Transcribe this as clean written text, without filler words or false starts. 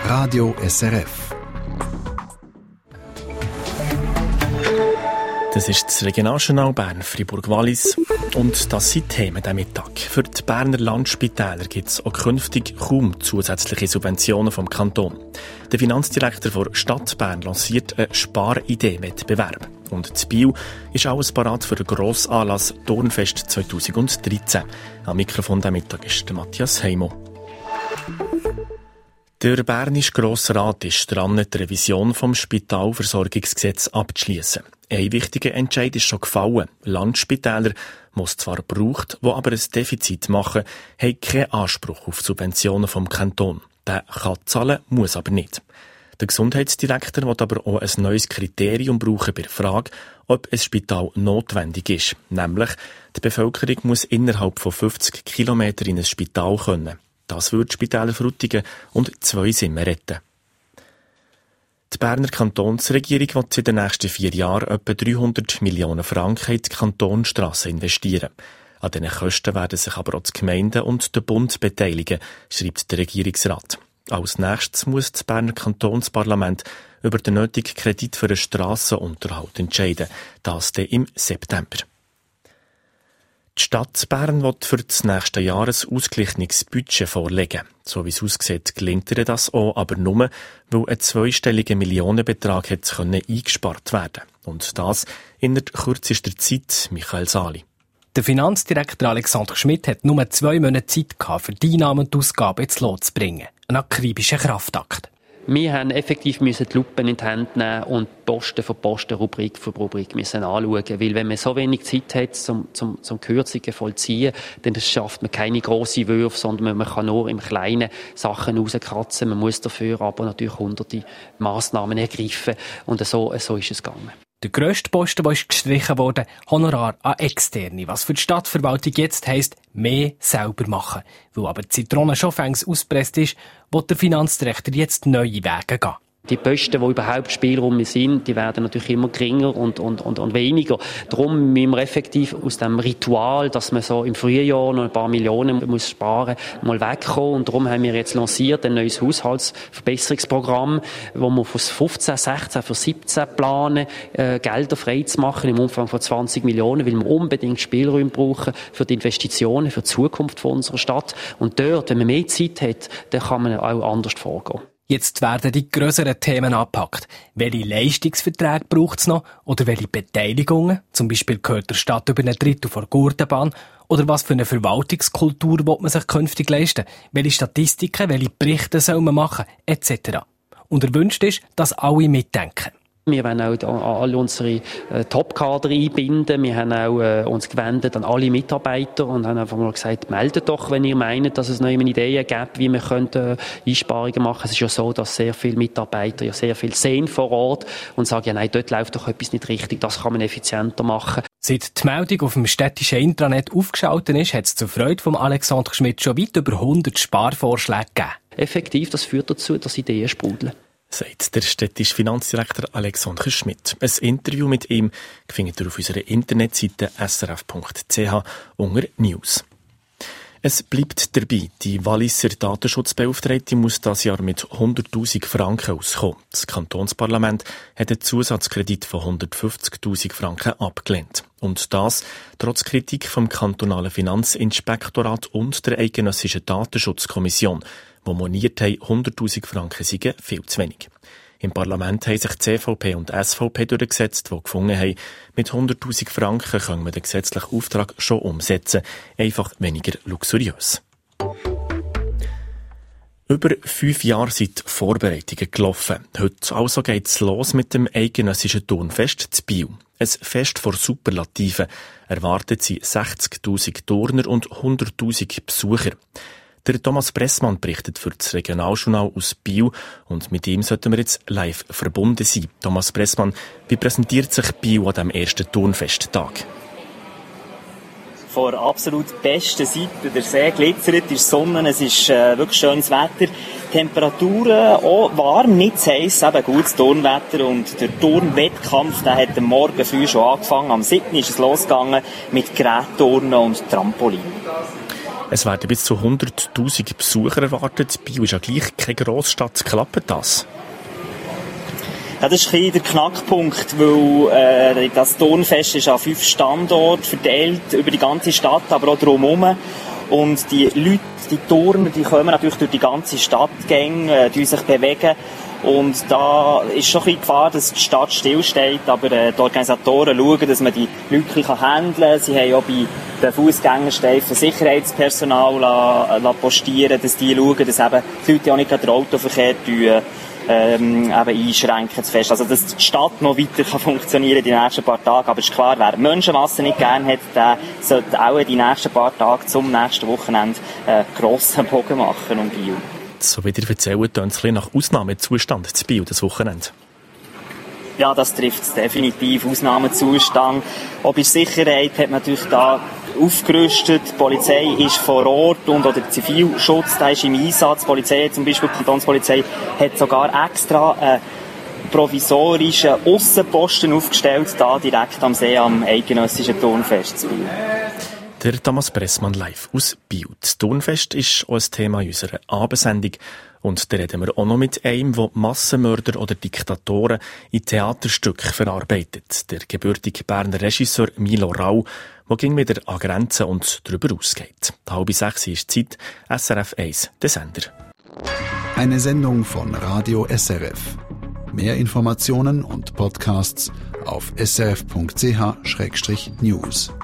Radio SRF. Das ist das Regionaljournal Bern Fribourg-Wallis und das sind Themen diesen Mittag. Für die Berner Landspitäler gibt es auch künftig kaum zusätzliche Subventionen vom Kanton. Der Finanzdirektor der Stadt Bern lanciert einen Sparidee-Wettbewerb. Und in Biel ist alles parat für den Grossanlass Turnfest 2013. Am Mikrofon diesen Mittag ist der Matthias Heimo. Der Bernische Grosse Rat ist dran, die Revision vom Spitalversorgungsgesetz abzuschließen. Ein wichtiger Entscheid ist schon gefallen. Landspitäler, die es zwar braucht, die aber ein Defizit machen, haben keinen Anspruch auf Subventionen vom Kanton. Der kann zahlen, muss aber nicht. Der Gesundheitsdirektor will aber auch ein neues Kriterium brauchen bei der Frage, ob ein Spital notwendig ist. Nämlich, die Bevölkerung muss innerhalb von 50 Kilometern in ein Spital können. Das würde Spitäler Frutigen und 2 Simmen retten. Die Berner Kantonsregierung will in den nächsten 4 Jahren etwa 300 Millionen Franken in die Kantonsstrassen investieren. An diesen Kosten werden sich aber auch die Gemeinden und der Bund beteiligen, schreibt der Regierungsrat. Als nächstes muss das Berner Kantonsparlament über den nötigen Kredit für einen Strassenunterhalt entscheiden. Das dann im September. Die Stadt Bern will für das nächste Jahr ein ausgeglichenes Budget vorlegen. So wie es aussieht, gelingt ihr das auch, aber nur, weil ein zweistelliger Millionenbetrag eingespart werden konnte. Und das in der kürzesten Zeit, Michael Sali. Der Finanzdirektor Alexander Schmidt hat nur 2 Monate Zeit gehabt, für die Einnahmen und Ausgaben ins Lot zu bringen. Ein akribischer Kraftakt. Wir haben effektiv die Lupen in die Hand nehmen und Posten für Posten, Rubrik für Rubrik müssen anschauen. Weil wenn man so wenig Zeit hat, zum Kürzungen vollziehen, dann schafft man keine grossen Würfe, sondern man kann nur im Kleinen Sachen rauskratzen. Man muss dafür aber natürlich hunderte Massnahmen ergreifen. Und so ist es gegangen. Der grösste Posten, der ist gestrichen wurde, Honorar an Externe, was für die Stadtverwaltung jetzt heisst, mehr selber machen. Weil aber die Zitrone schon fängs ausgepresst ist, will der Finanzdirektor jetzt neue Wege gehen. Die Posten, die überhaupt Spielraum sind, die werden natürlich immer geringer und weniger. Darum müssen wir effektiv aus dem Ritual, dass man so im Frühjahr noch ein paar Millionen muss sparen, mal wegkommen. Und darum haben wir jetzt lanciert ein neues Haushaltsverbesserungsprogramm, wo wir für 15, 16, für 17 planen, Gelder frei zu machen im Umfang von 20 Millionen, weil wir unbedingt Spielräume brauchen für die Investitionen, für die Zukunft von unserer Stadt. Und dort, wenn man mehr Zeit hat, dann kann man auch anders vorgehen. Jetzt werden die grösseren Themen angepackt. Welche Leistungsverträge braucht es noch? Oder welche Beteiligungen? Zum Beispiel gehört der Stadt über 1/3 vor Gurtenbahn. Oder was für eine Verwaltungskultur will man sich künftig leisten? Welche Statistiken, welche Berichte soll man machen? Etc. Und erwünscht ist, dass alle mitdenken. Wir wollen auch alle unsere Top-Kader einbinden. Wir haben auch uns gewendet an alle Mitarbeiter und haben einfach mal gesagt, meldet doch, wenn ihr meint, dass es neue Ideen gibt, wie wir Einsparungen machen können. Es ist ja so, dass sehr viele Mitarbeiter ja sehr viel sehen vor Ort und sagen, ja nein, dort läuft doch etwas nicht richtig, das kann man effizienter machen. Seit die Meldung auf dem städtischen Intranet aufgeschaltet ist, hat es zur Freude von Alexander Schmidt schon weit über 100 Sparvorschläge gegeben. Effektiv, das führt dazu, dass Ideen sprudeln. Sagt der städtische Finanzdirektor Alexander Schmidt. Ein Interview mit ihm findet ihr auf unserer Internetseite srf.ch unter News. Es bleibt dabei, die Walliser Datenschutzbeauftragte muss das Jahr mit 100'000 Franken auskommen. Das Kantonsparlament hat einen Zusatzkredit von 150'000 Franken abgelehnt. Und das trotz Kritik vom kantonalen Finanzinspektorat und der eidgenössischen Datenschutzkommission, die moniert haben, 100'000 Franken seien viel zu wenig. Im Parlament haben sich CVP und SVP durchgesetzt, die gefunden haben, mit 100'000 Franken können wir den gesetzlichen Auftrag schon umsetzen, einfach weniger luxuriös. Über 5 Jahre sind Vorbereitungen gelaufen. Heute also geht's los mit dem eidgenössischen Turnfest zu Biel. Ein Fest vor Superlativen. Erwartet sie 60'000 Turner und 100'000 Besucher. Der Thomas Pressmann berichtet für das Regionaljournal aus Biel und mit ihm sollten wir jetzt live verbunden sein. Thomas Pressmann, wie präsentiert sich Biel an diesem ersten Turnfesttag? Von absolut besten Seite. Der See glitzert, die Sonne, es ist wirklich schönes Wetter. Temperaturen auch warm, nicht zu heiß, eben gutes Turnwetter. Und der Turnwettkampf, der hat am Morgen früh schon angefangen. Am 7. ist es losgegangen mit Gerätturnen und Trampolin. Es werden bis zu 100'000 Besucher erwartet. Biel ist ja gleich keine Grossstadt. Klappt das? Ja, das ist ein bisschen der Knackpunkt, weil das Turnfest ist an 5 Standorten verteilt über die ganze Stadt, aber auch drumherum. Und die Leute, die Turner, die kommen natürlich durch die ganze Stadtgänge, die sich bewegen. Und da ist schon ein bisschen Gefahr, dass die Stadt stillsteht, aber die Organisatoren schauen, dass man die Leute handeln kann. Sie haben auch bei den Fußgängerstreifen Sicherheitspersonal postieren, dass die schauen, dass eben die Leute auch nicht den Autoverkehr eben einschränken zu fest. Also, dass die Stadt noch weiter funktionieren in den nächsten paar Tagen. Aber es ist klar, wer Menschenmassen nicht gerne hat, der sollte auch in die nächsten paar Tage zum nächsten Wochenende einen grossen Bogen machen um Biel. So wie ihr erzählt, tönt es nach Ausnahmezustand zu Biel das Wochenende. Ja, das trifft es definitiv. Ausnahmezustand. Auch bei Sicherheit hat man natürlich da aufgerüstet. Die Polizei ist vor Ort und oder der Zivilschutz, der ist im Einsatz. Die Polizei, zum Beispiel die Kantonspolizei, hat sogar extra einen provisorischen Aussenposten aufgestellt, da direkt am See am eidgenössischen Turnfest zu Biel. Der Thomas Pressmann live aus Biel. Das Turnfest ist auch ein Thema in unserer Abendsendung. Und da reden wir auch noch mit einem, der Massenmörder oder Diktatoren in Theaterstücken verarbeitet. Der gebürtige Berner Regisseur Milo Rau, der ging wieder an Grenzen und darüber ausgeht. 5:30 ist Zeit, SRF 1, der Sender. Eine Sendung von Radio SRF. Mehr Informationen und Podcasts auf srf.ch/news.